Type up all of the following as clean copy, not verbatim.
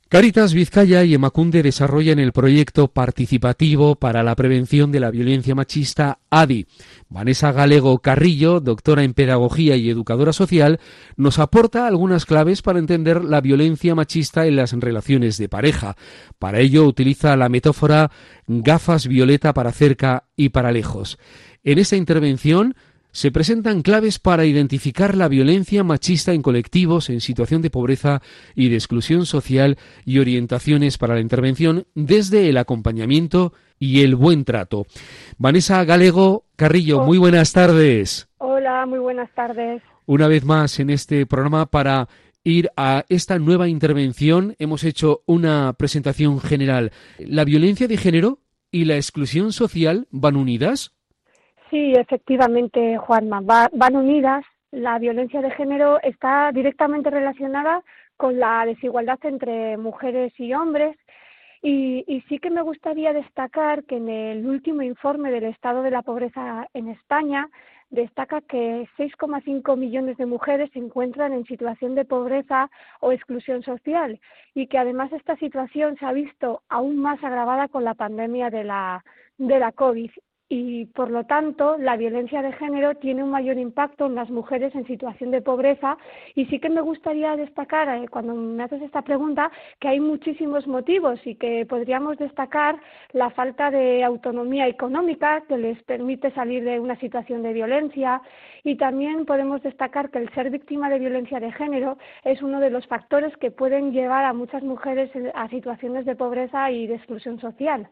Cáritas Vizcaya y Emakunde desarrollan el proyecto participativo para la prevención de la violencia machista ADI. Vanessa Galego Carrillo, doctora en Pedagogía y educadora social, nos aporta algunas claves para entender la violencia machista en las relaciones de pareja. Para ello utiliza la metáfora gafas violeta para cerca y para lejos. En esta intervención se presentan claves para identificar la violencia machista en colectivos en situación de pobreza y de exclusión social y orientaciones para la intervención desde el acompañamiento y el buen trato. Vanessa Galego Carrillo, muy buenas tardes. Hola, muy buenas tardes. Una vez más en este programa para ir a esta nueva intervención hemos hecho una presentación general. ¿La violencia de género y la exclusión social van unidas? Sí, efectivamente, Juanma, van unidas. La violencia de género está directamente relacionada con la desigualdad entre mujeres y hombres y sí que me gustaría destacar que en el último informe del estado de la pobreza en España destaca que 6,5 millones de mujeres se encuentran en situación de pobreza o exclusión social y que además esta situación se ha visto aún más agravada con la pandemia de la COVID. Y, por lo tanto, la violencia de género tiene un mayor impacto en las mujeres en situación de pobreza y sí que me gustaría destacar, cuando me haces esta pregunta, que hay muchísimos motivos y que podríamos destacar la falta de autonomía económica que les permite salir de una situación de violencia y también podemos destacar que el ser víctima de violencia de género es uno de los factores que pueden llevar a muchas mujeres a situaciones de pobreza y de exclusión social.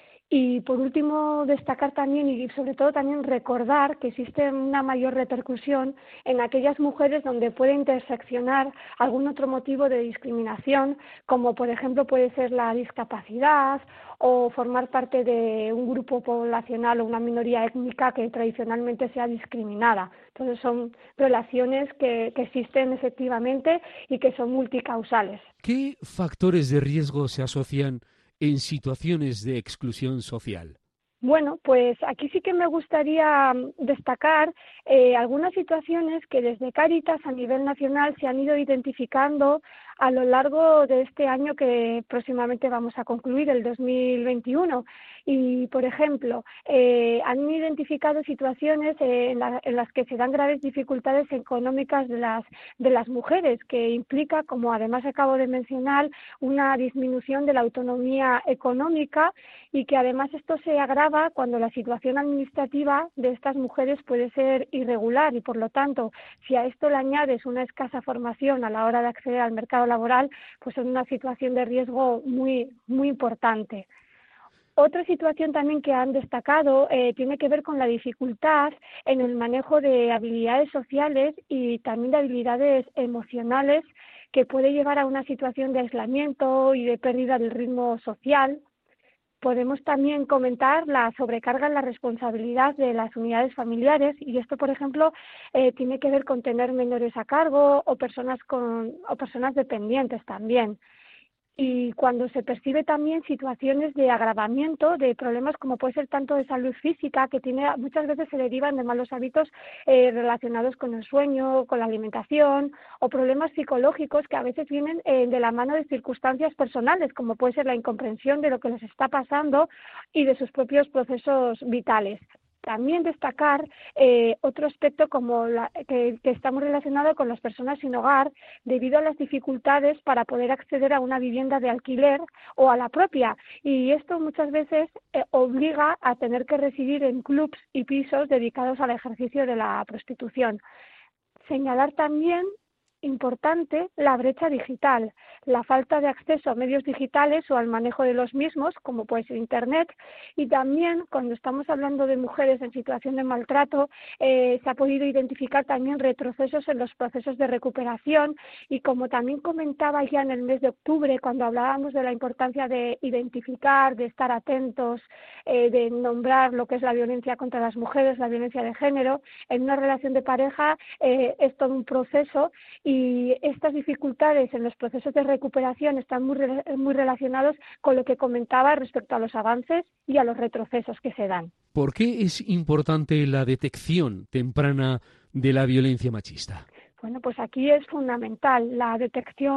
Y por último, destacar también y sobre todo también recordar que existe una mayor repercusión en aquellas mujeres donde puede interseccionar algún otro motivo de discriminación, como por ejemplo puede ser la discapacidad o formar parte de un grupo poblacional o una minoría étnica que tradicionalmente sea discriminada. Entonces son relaciones que existen efectivamente y que son multicausales. ¿Qué factores de riesgo se asocian en situaciones de exclusión social? Bueno, pues aquí sí que me gustaría destacar algunas situaciones que desde Cáritas a nivel nacional se han ido identificando a lo largo de este año que próximamente vamos a concluir, el 2021. Y, por ejemplo, han identificado situaciones en las que se dan graves dificultades económicas de las mujeres, que implica, como además acabo de mencionar, una disminución de la autonomía económica y que además esto se agrava cuando la situación administrativa de estas mujeres puede ser irregular y, por lo tanto, si a esto le añades una escasa formación a la hora de acceder al mercado laboral, pues es una situación de riesgo muy, muy importante. Otra situación también que han destacado tiene que ver con la dificultad en el manejo de habilidades sociales y también de habilidades emocionales que puede llevar a una situación de aislamiento y de pérdida del ritmo social. Podemos también comentar la sobrecarga en la responsabilidad de las unidades familiares y esto, por ejemplo, tiene que ver con tener menores a cargo o personas dependientes también. Y cuando se percibe también situaciones de agravamiento de problemas como puede ser tanto de salud física, que muchas veces se derivan de malos hábitos relacionados con el sueño, con la alimentación, o problemas psicológicos que a veces vienen de la mano de circunstancias personales, como puede ser la incomprensión de lo que les está pasando y de sus propios procesos vitales. También destacar otro aspecto como que está muy relacionado con las personas sin hogar debido a las dificultades para poder acceder a una vivienda de alquiler o a la propia. Y esto muchas veces obliga a tener que residir en clubs y pisos dedicados al ejercicio de la prostitución. Señalar también importante la brecha digital, la falta de acceso a medios digitales o al manejo de los mismos, como puede ser Internet, y también cuando estamos hablando de mujeres en situación de maltrato, se ha podido identificar también retrocesos en los procesos de recuperación y como también comentaba ya en el mes de octubre, cuando hablábamos de la importancia de identificar, de estar atentos, de nombrar lo que es la violencia contra las mujeres, la violencia de género, en una relación de pareja es todo un proceso y estas dificultades en los procesos de recuperación están muy relacionados con lo que comentaba respecto a los avances y a los retrocesos que se dan. ¿Por qué es importante la detección temprana de la violencia machista? Bueno, pues aquí es fundamental la detección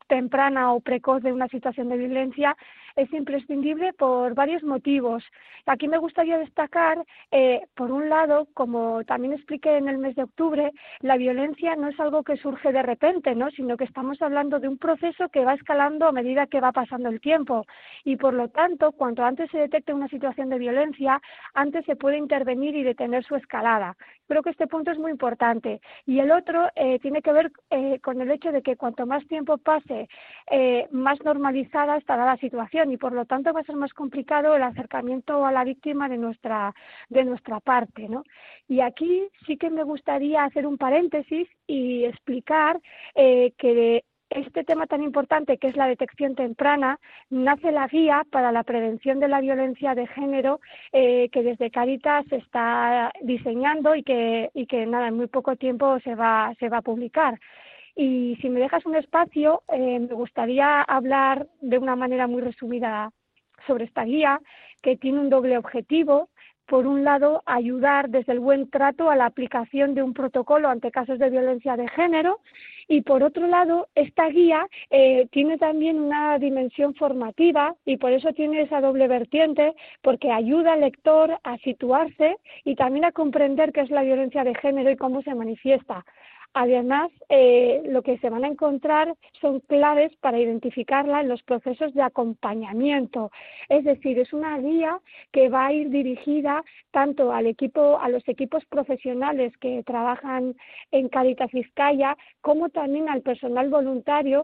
temprana o precoz de una situación de violencia es imprescindible por varios motivos. Aquí me gustaría destacar, por un lado, como también expliqué en el mes de octubre, la violencia no es algo que surge de repente, ¿no?, sino que estamos hablando de un proceso que va escalando a medida que va pasando el tiempo. Y por lo tanto, cuanto antes se detecte una situación de violencia, antes se puede intervenir y detener su escalada. Creo que este punto es muy importante. Y el otro tiene que ver con el hecho de que cuanto más tiempo pase, más normalizada estará la situación y por lo tanto va a ser más complicado el acercamiento a la víctima de nuestra parte, ¿no? Y aquí sí que me gustaría hacer un paréntesis y explicar que este tema tan importante que es la detección temprana nace la guía para la prevención de la violencia de género que desde Cáritas se está diseñando y que nada, en muy poco tiempo se va a publicar. Y si me dejas un espacio, me gustaría hablar de una manera muy resumida sobre esta guía, que tiene un doble objetivo. Por un lado, ayudar desde el buen trato a la aplicación de un protocolo ante casos de violencia de género y, por otro lado, esta guía tiene también una dimensión formativa y por eso tiene esa doble vertiente, porque ayuda al lector a situarse y también a comprender qué es la violencia de género y cómo se manifiesta. Además, lo que se van a encontrar son claves para identificarla en los procesos de acompañamiento. Es decir, es una guía que va a ir dirigida tanto a los equipos profesionales que trabajan en Cáritas Vizcaya, como también al personal voluntario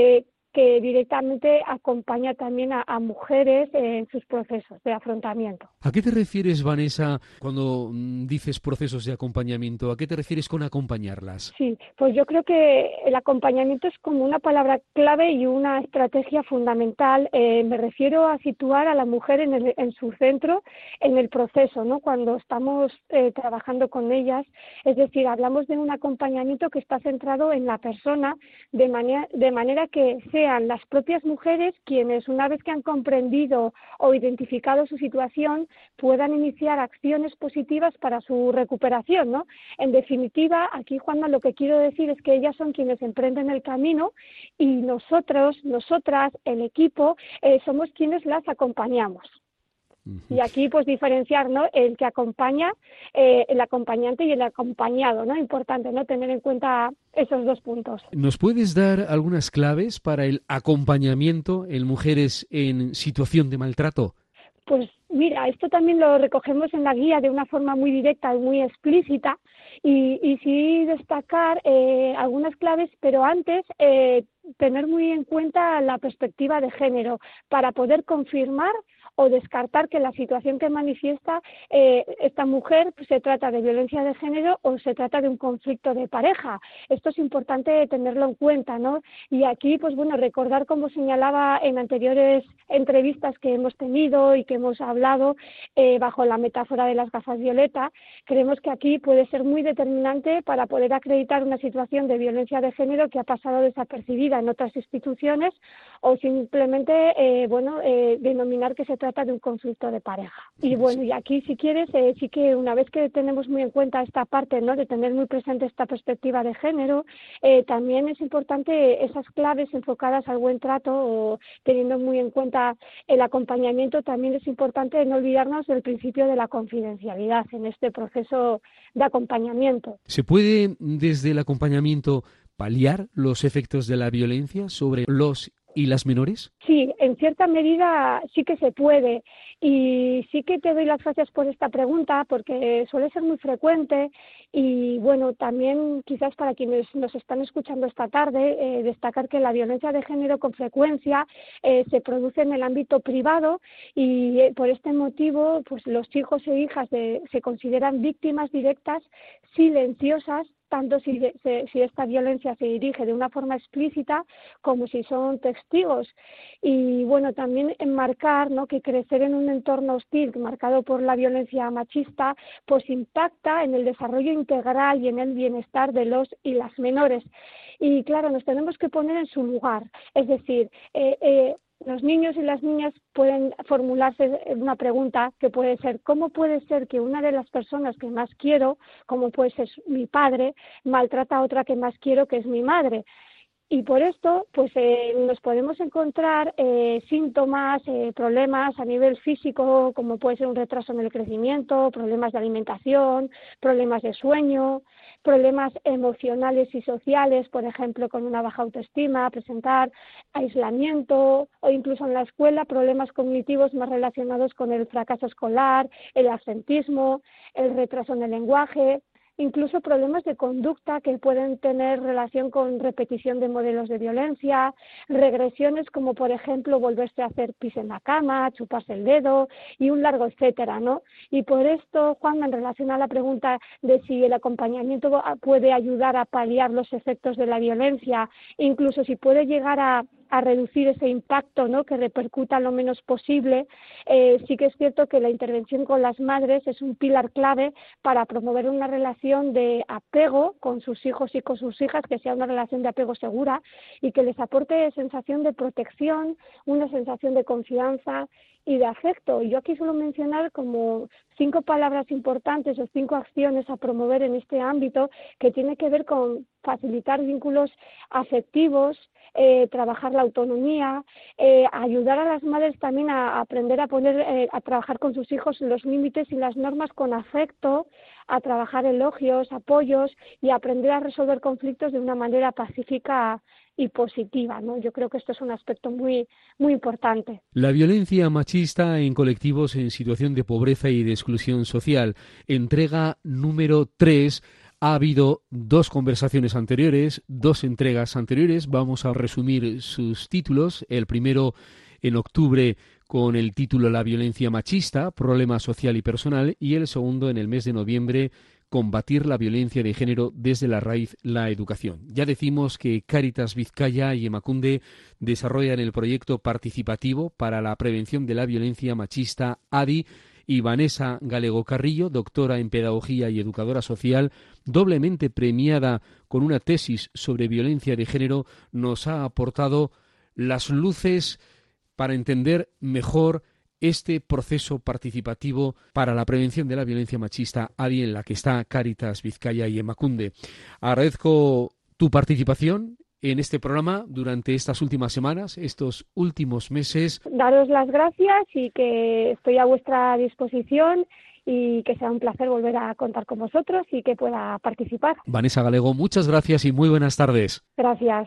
que directamente acompaña también a mujeres en sus procesos de afrontamiento. ¿A qué te refieres, Vanessa, cuando dices procesos de acompañamiento? ¿A qué te refieres con acompañarlas? Sí, pues yo creo que el acompañamiento es como una palabra clave y una estrategia fundamental. Me refiero a situar a la mujer en su centro, en el proceso, ¿no?, cuando estamos trabajando con ellas. Es decir, hablamos de un acompañamiento que está centrado en la persona, de manera que sean las propias mujeres quienes, una vez que han comprendido o identificado su situación, puedan iniciar acciones positivas para su recuperación, ¿no? En definitiva, aquí, Juanma, lo que quiero decir es que ellas son quienes emprenden el camino y nosotros, nosotras, el equipo, somos quienes las acompañamos. Y aquí, pues, diferenciar, ¿no?, el que acompaña, el acompañante y el acompañado, ¿no? Importante, ¿no?, tener en cuenta esos dos puntos. ¿Nos puedes dar algunas claves para el acompañamiento en mujeres en situación de maltrato? Pues mira, esto también lo recogemos en la guía de una forma muy directa y muy explícita y sí destacar algunas claves, pero antes tener muy en cuenta la perspectiva de género para poder confirmar o descartar que la situación que manifiesta esta mujer pues, se trata de violencia de género o se trata de un conflicto de pareja. Esto es importante tenerlo en cuenta, ¿no? Y aquí, pues bueno, recordar, como señalaba en anteriores entrevistas que hemos tenido y que hemos hablado bajo la metáfora de las gafas violeta, creemos que aquí puede ser muy determinante para poder acreditar una situación de violencia de género que ha pasado desapercibida en otras instituciones o simplemente, denominar que se trata de un conflicto de pareja. Y bueno, y aquí, si quieres, sí que una vez que tenemos muy en cuenta esta parte, ¿no?, de tener muy presente esta perspectiva de género, también es importante esas claves enfocadas al buen trato o teniendo muy en cuenta el acompañamiento. También es importante no olvidarnos del principio de la confidencialidad en este proceso de acompañamiento. ¿Se puede, desde el acompañamiento, paliar los efectos de la violencia sobre los y las menores? Sí, en cierta medida sí que se puede y sí que te doy las gracias por esta pregunta porque suele ser muy frecuente y bueno, también quizás para quienes nos están escuchando esta tarde, destacar que la violencia de género con frecuencia se produce en el ámbito privado y por este motivo pues los hijos e hijas se consideran víctimas directas silenciosas, tanto si esta violencia se dirige de una forma explícita como si son testigos. Y bueno, también enmarcar, ¿no?, que crecer en un entorno hostil marcado por la violencia machista pues impacta en el desarrollo integral y en el bienestar de los y las menores. Y claro, nos tenemos que poner en su lugar, es decir, los niños y las niñas pueden formularse una pregunta que puede ser: ¿cómo puede ser que una de las personas que más quiero, como puede ser mi padre, maltrata a otra que más quiero, que es mi madre? Y por esto, pues nos podemos encontrar síntomas, problemas a nivel físico, como puede ser un retraso en el crecimiento, problemas de alimentación, problemas de sueño, problemas emocionales y sociales, por ejemplo, con una baja autoestima, presentar aislamiento o incluso en la escuela problemas cognitivos más relacionados con el fracaso escolar, el absentismo, el retraso en el lenguaje, incluso problemas de conducta que pueden tener relación con repetición de modelos de violencia, regresiones como por ejemplo volverse a hacer pis en la cama, chuparse el dedo y un largo etcétera, ¿no? Y por esto, Juan, en relación a la pregunta de si el acompañamiento puede ayudar a paliar los efectos de la violencia, incluso si puede llegar a reducir ese impacto, ¿no?, que repercuta lo menos posible, sí que es cierto que la intervención con las madres es un pilar clave para promover una relación de apego con sus hijos y con sus hijas, que sea una relación de apego segura y que les aporte sensación de protección, una sensación de confianza y de afecto. Y yo aquí suelo mencionar como 5 palabras importantes o 5 acciones a promover en este ámbito que tiene que ver con facilitar vínculos afectivos, trabajar la autonomía, ayudar a las madres también a aprender a trabajar con sus hijos los límites y las normas con afecto, a trabajar elogios, apoyos y aprender a resolver conflictos de una manera pacífica y positiva, ¿no? Yo creo que esto es un aspecto muy, muy importante. La violencia machista en colectivos en situación de pobreza y de exclusión social. Entrega número 3. Ha habido 2 conversaciones anteriores, 2 entregas anteriores. Vamos a resumir sus títulos. El primero en octubre con el título La violencia machista, problema social y personal, y el segundo en el mes de noviembre, Combatir la violencia de género desde la raíz, la educación. Ya decimos que Cáritas Vizcaya y Emakunde desarrollan el proyecto participativo para la prevención de la violencia machista ADI, y Vanessa Galego Carrillo, doctora en Pedagogía y Educadora Social, doblemente premiada con una tesis sobre violencia de género, nos ha aportado las luces para entender mejor este proceso participativo para la prevención de la violencia machista ADI, en la que está Cáritas Vizcaya y Emakunde. Agradezco tu participación en este programa durante estas últimas semanas, estos últimos meses. Daros las gracias y que estoy a vuestra disposición y que sea un placer volver a contar con vosotros y que pueda participar. Vanessa Galego, muchas gracias y muy buenas tardes. Gracias.